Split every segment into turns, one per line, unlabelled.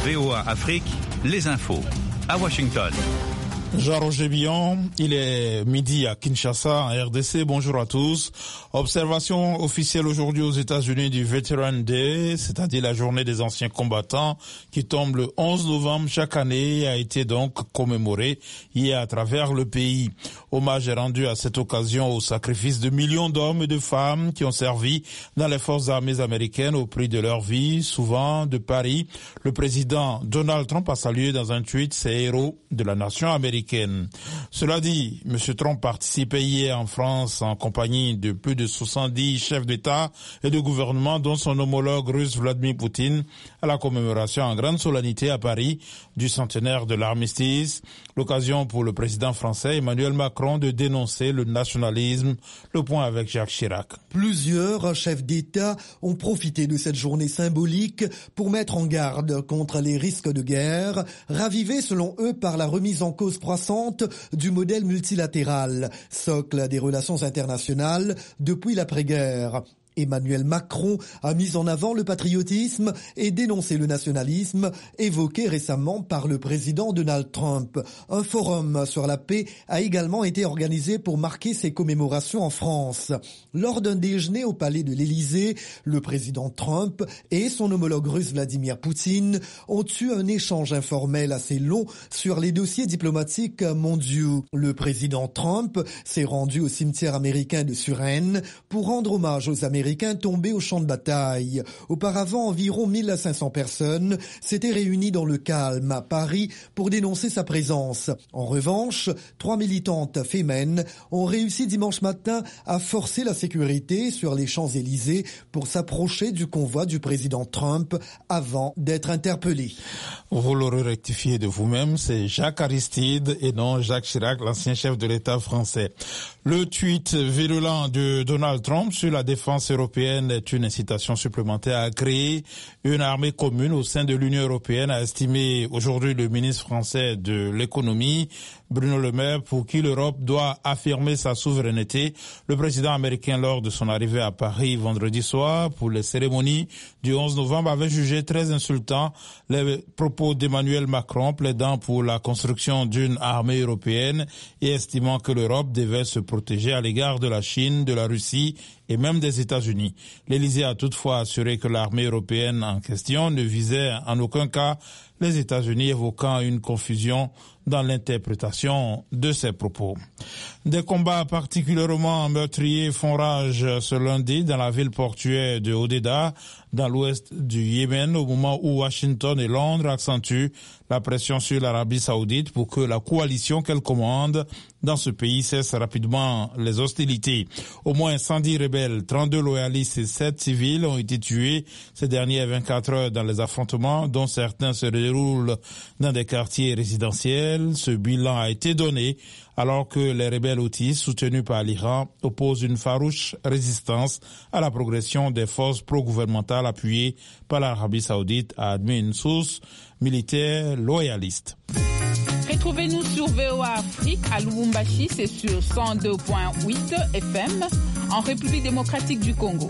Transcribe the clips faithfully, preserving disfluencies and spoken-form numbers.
V O A Afrique, les infos. À Washington.
Jean-Roger Billon, il est midi à Kinshasa, en R D C. Bonjour à tous. Observation officielle aujourd'hui aux États-Unis du Veteran Day, c'est-à-dire la journée des anciens combattants, qui tombe le onze novembre chaque année et a été donc commémorée hier à travers le pays. Hommage est rendu à cette occasion au sacrifice de millions d'hommes et de femmes qui ont servi dans les forces armées américaines au prix de leur vie, souvent de Paris. Le président Donald Trump a salué dans un tweet ces héros de la nation américaine. Cela dit, M. Trump participait hier en France en compagnie de plus de soixante-dix chefs d'État et de gouvernement, dont son homologue russe Vladimir Poutine, à la commémoration en grande solennité à Paris du centenaire de l'armistice. L'occasion pour le président français Emmanuel Macron de dénoncer le nationalisme. Le point avec Jacques Chirac.
Plusieurs chefs d'État ont profité de cette journée symbolique pour mettre en garde contre les risques de guerre, ravivés selon eux par la remise en cause croissante du modèle multilatéral, socle des relations internationales depuis l'après-guerre. Emmanuel Macron a mis en avant le patriotisme et dénoncé le nationalisme évoqué récemment par le président Donald Trump. Un forum sur la paix a également été organisé pour marquer ces commémorations en France. Lors d'un déjeuner au palais de l'Élysée, le président Trump et son homologue russe Vladimir Poutine ont eu un échange informel assez long sur les dossiers diplomatiques mondiaux. Le président Trump s'est rendu au cimetière américain de Suresnes pour rendre hommage aux Américains Américains tombés au champ de bataille. Auparavant, environ mille cinq cents personnes s'étaient réunies dans le calme à Paris pour dénoncer sa présence. En revanche, trois militantes fémènes ont réussi dimanche matin à forcer la sécurité sur les Champs-Élysées pour s'approcher du convoi du président Trump avant d'être interpellées.
Vous l'aurez rectifié de vous-même, c'est Jacques Aristide et non Jacques Chirac, l'ancien chef de l'État français. Le tweet virulent de Donald Trump sur la défense européenne est une incitation supplémentaire à créer une armée commune au sein de l'Union européenne, a estimé aujourd'hui le ministre français de l'économie, Bruno Le Maire, pour qui l'Europe doit affirmer sa souveraineté. Le président américain, lors de son arrivée à Paris vendredi soir pour les cérémonies du onze novembre, avait jugé très insultant les propos d'Emmanuel Macron plaidant pour la construction d'une armée européenne et estimant que l'Europe devait se protéger à l'égard de la Chine, de la Russie et même des États-Unis. L'Élysée a toutefois assuré que l'armée européenne en question ne visait en aucun cas les États-Unis, évoquant une confusion dans l'interprétation de ces propos. Des combats particulièrement meurtriers font rage ce lundi dans la ville portuaire de Hodeidah, dans l'ouest du Yémen, au moment où Washington et Londres accentuent la pression sur l'Arabie Saoudite pour que la coalition qu'elle commande dans ce pays cesse rapidement les hostilités. Au moins cent dix rebelles, trente-deux loyalistes et sept civils ont été tués ces dernières vingt-quatre heures dans les affrontements, dont certains se déroulent dans des quartiers résidentiels. Ce bilan a été donné alors que les rebelles houthis, soutenus par l'Iran, opposent une farouche résistance à la progression des forces pro-gouvernementales appuyées par l'Arabie Saoudite, a admis une source militaire loyaliste.
Retrouvez-nous sur V O A Afrique à Lubumbashi, c'est sur cent deux virgule huit F M, en République démocratique du Congo.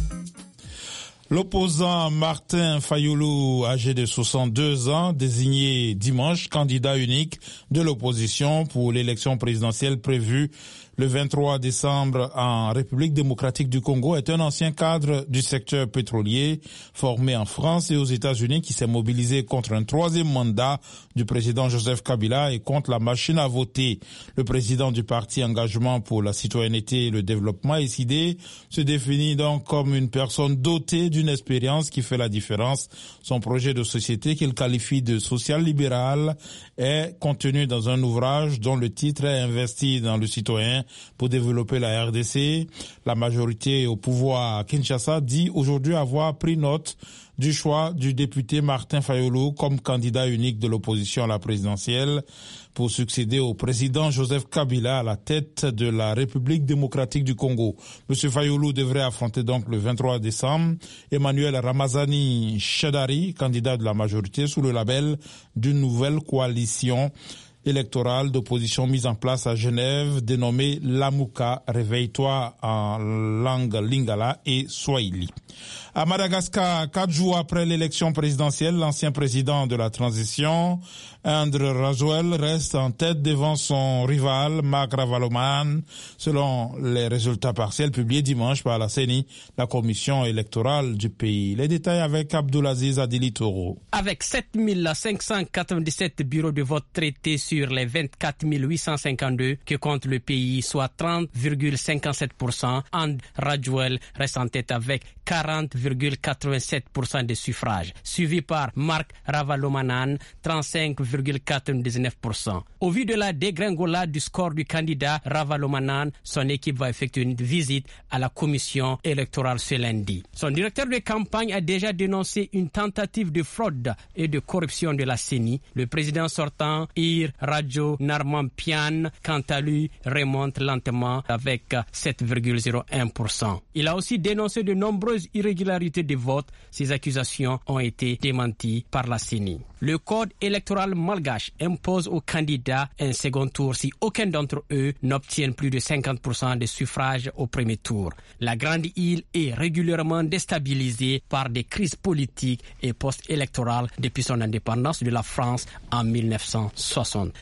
L'opposant Martin Fayulu, âgé de soixante-deux ans, désigné dimanche candidat unique de l'opposition pour l'élection présidentielle prévue le vingt-trois décembre en République démocratique du Congo, est un ancien cadre du secteur pétrolier formé en France et aux États-Unis qui s'est mobilisé contre un troisième mandat du président Joseph Kabila et contre la machine à voter. Le président du parti Engagement pour la citoyenneté et le développement, S I D, se définit donc comme une personne dotée d'une expérience qui fait la différence. Son projet de société, qu'il qualifie de social-libéral, est contenu dans un ouvrage dont le titre est Investi dans le citoyen pour développer la R D C. La majorité au pouvoir à Kinshasa dit aujourd'hui avoir pris note du choix du député Martin Fayulu comme candidat unique de l'opposition à la présidentielle pour succéder au président Joseph Kabila à la tête de la République démocratique du Congo. Monsieur Fayulu devrait affronter donc le vingt-trois décembre Emmanuel Ramazani Shadari, candidat de la majorité sous le label d'une nouvelle coalition électorale d'opposition mise en place à Genève, dénommée Lamuka, réveille-toi en langue lingala et swahili. À Madagascar, quatre jours après l'élection présidentielle, l'ancien président de la transition, Andry Rajoelina, reste en tête devant son rival, Marc Ravalomanana, selon les résultats partiels publiés dimanche par la C E N I, la commission électorale du pays. Les détails avec Abdulaziz Adili Toro.
Avec sept mille cinq cent quatre-vingt-dix-sept bureaux de vote traités sur les vingt-quatre mille huit cent cinquante-deux que compte le pays, soit trente virgule cinquante-sept pour cent, Andry Rajoelina reste en tête avec quarante virgule quatre-vingt-sept pour cent des suffrages, suivi par Marc Ravalomanana, trente-cinq virgule quatre-vingt-dix-neuf pour cent. Au vu de la dégringolade du score du candidat Ravalomanana, son équipe va effectuer une visite à la commission électorale ce lundi. Son directeur de campagne a déjà dénoncé une tentative de fraude et de corruption de la C E N I. Le président sortant, Ir Rajonarmampian, quant à lui, remonte lentement avec sept virgule zéro un pour cent. Il a aussi dénoncé de nombreuses irrégularités de vote. Ces accusations ont été démenties par la C E N I. Le code électoral malgache impose aux candidats un second tour si aucun d'entre eux n'obtiennent plus de cinquante pour cent des suffrages au premier tour. La Grande Île est régulièrement déstabilisée par des crises politiques et post-électorales depuis son indépendance de la France en mille neuf cent soixante.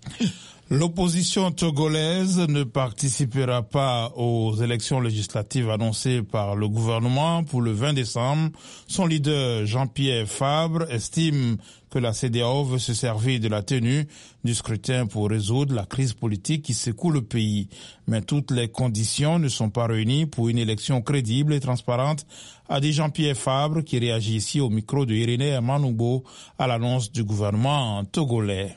L'opposition togolaise ne participera pas aux élections législatives annoncées par le gouvernement pour le vingt décembre. Son leader, Jean-Pierre Fabre, estime que la C E D E A O veut se servir de la tenue du scrutin pour résoudre la crise politique qui secoue le pays. Mais toutes les conditions ne sont pas réunies pour une élection crédible et transparente, a dit Jean-Pierre Fabre, qui réagit ici au micro de Irénée Manoubo à l'annonce du gouvernement togolais.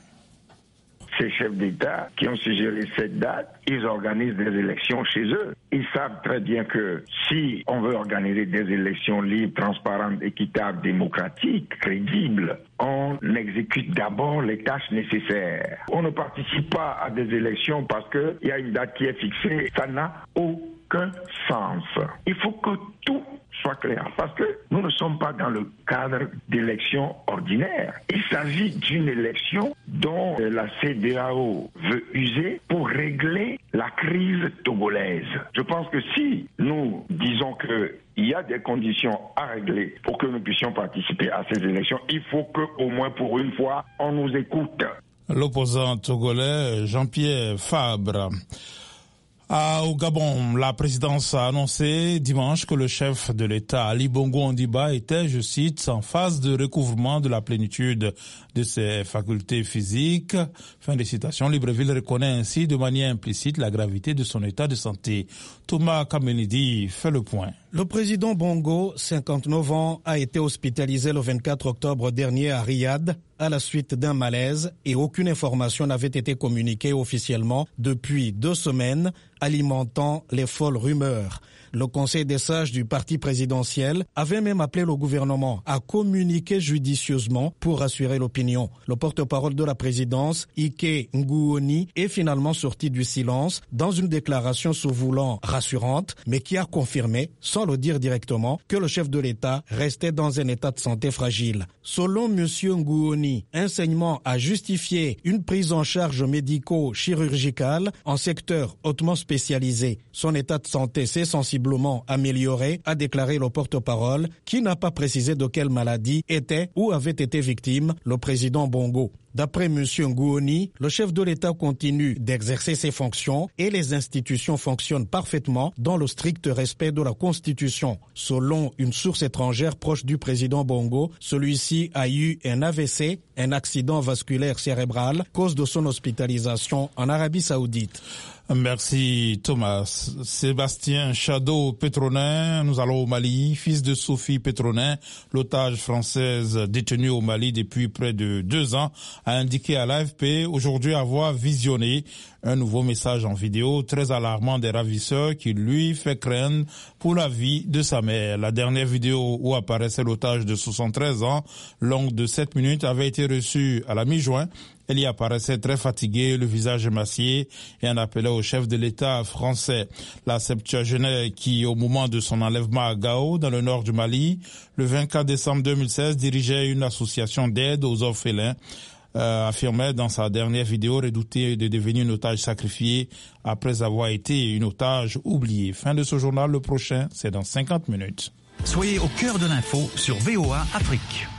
Ces chefs d'État qui ont suggéré cette date, ils organisent des élections chez eux. Ils savent très bien que si on veut organiser des élections libres, transparentes, équitables, démocratiques, crédibles, on exécute d'abord les tâches nécessaires. On ne participe pas à des élections parce qu'il y a une date qui est fixée. Ça n'a aucun sens. Il faut que tout soit clair, parce que nous ne sommes pas dans le cadre d'élections ordinaires. Il s'agit d'une élection dont la C E D E A O veut user pour régler la crise togolaise. Je pense que si nous disons qu'il y a des conditions à régler pour que nous puissions participer à ces élections, il faut qu'au moins pour une fois, on nous écoute.
L'opposant togolais Jean-Pierre Fabre. Ah, au Gabon, la présidence a annoncé dimanche que le chef de l'État, Ali Bongo Ondimba, était, je cite, en phase de recouvrement de la plénitude de ses facultés physiques. Fin de citation. Libreville reconnaît ainsi de manière implicite la gravité de son état de santé. Thomas Kamenidi fait le point.
Le président Bongo, cinquante-neuf ans, a été hospitalisé le vingt-quatre octobre dernier à Riyad à la suite d'un malaise et aucune information n'avait été communiquée officiellement depuis deux semaines, alimentant les folles rumeurs. Le Conseil des sages du parti présidentiel avait même appelé le gouvernement à communiquer judicieusement pour rassurer l'opinion. Le porte-parole de la présidence, Ike Nguoni, est finalement sorti du silence dans une déclaration se voulant rassurante, mais qui a confirmé, sans le dire directement, que le chef de l'État restait dans un état de santé fragile. Selon M. Nguoni, un saignement a justifié une prise en charge médico-chirurgicale en secteur hautement spécialisé. Son état de santé s'est sensiblement amélioré, a déclaré le porte-parole, qui n'a pas précisé de quelle maladie était ou avait été victime le président Bongo. D'après M. Nguoni, le chef de l'État continue d'exercer ses fonctions et les institutions fonctionnent parfaitement dans le strict respect de la Constitution. Selon une source étrangère proche du président Bongo, celui-ci a eu un A V C, un accident vasculaire cérébral, cause de son hospitalisation en Arabie Saoudite.
Merci Thomas. Sébastien Chadeau Pétronin, nous allons au Mali. Fils de Sophie Pétronin, l'otage française détenue au Mali depuis près de deux ans, a indiqué à l'A F P aujourd'hui avoir visionné un nouveau message en vidéo très alarmant des ravisseurs qui lui fait craindre pour la vie de sa mère. La dernière vidéo où apparaissait l'otage de soixante-treize ans, longue de sept minutes, avait été reçue à la mi-juin. Elle y apparaissait très fatiguée, le visage émacié, et en appelait au chef de l'État français. La septuagénaire qui, au moment de son enlèvement à Gao, dans le nord du Mali, le vingt-quatre décembre deux mille seize, dirigeait une association d'aide aux orphelins. euh, affirmait dans sa dernière vidéo redouter de devenir une otage sacrifiée après avoir été une otage oubliée. Fin de ce journal, le prochain, c'est dans cinquante minutes.
Soyez au cœur de l'info sur V O A Afrique.